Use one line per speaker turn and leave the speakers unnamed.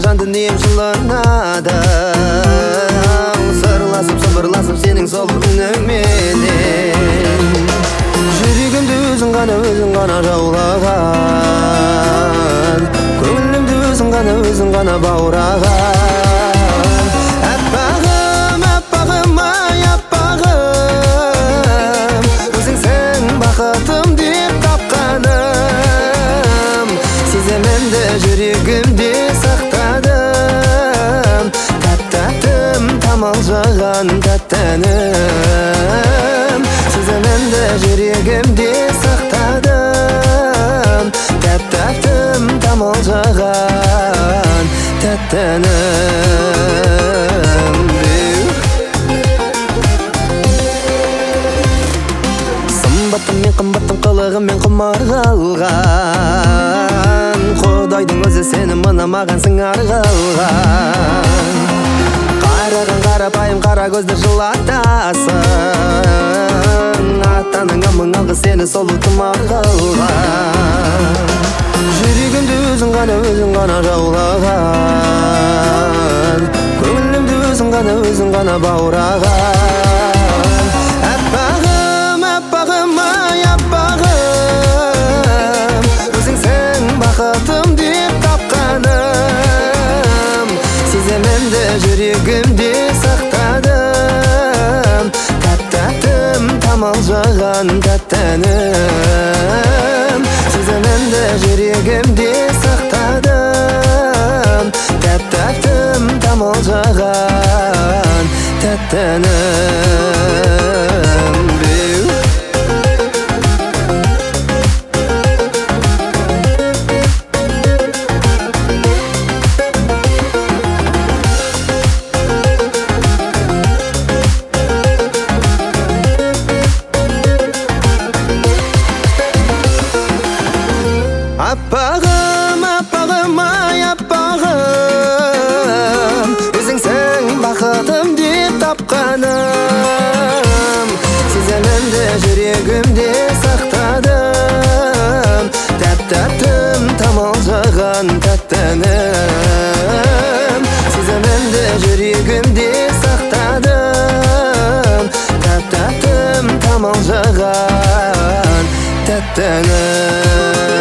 жан дүнием жылынады. Сырласып сыбырласып сенің сол үніңменен, жүрегімді өзің ғана жаулаған, көңілімді өзің ғана баураған. Аппағым, аппағым, ай аппағым, өзіңсің бақытым деп тапқаным. Сезімімді жүрегімде сақтадым, тәп-тәттім тамылжыған тәттәнім. Сезімімді жүрегімде сақтадым, тәп-тәттім тамылжыған тәттәнім. Сымбаттым мен қымбаттым, қылығым мен құмар қалған, Құдайдың өзі сені мына маған сыңар қылған. Қараған қарапайым қара көзді жылатасың, атаның амың алғы сені солу тұмар қылған. Жүрегімді өзің ғана жаулаған, көңілімді өзің ғана баураған. Аппағым, аппағым, ай аппағым, өзіңсің бақытым деп тапқаным. Сезімімді жүрегімде сақтадым, тәп-тәттім тамылжыған тәттәнім. Сезімімді жүрегімде сақтадым, тәп-тәттім тамылжыған тәттәнім. Аппағым, аппағым, ай аппағым, өзіңсің бақытым деп тапқаным. Сезімімді жүрегімде сақтадым, тәп-тәттім тамылжыған тәттәнім. Сезімімді жүрегімде сақтадым, тәп-тәттім тамылжыған тәттәнім.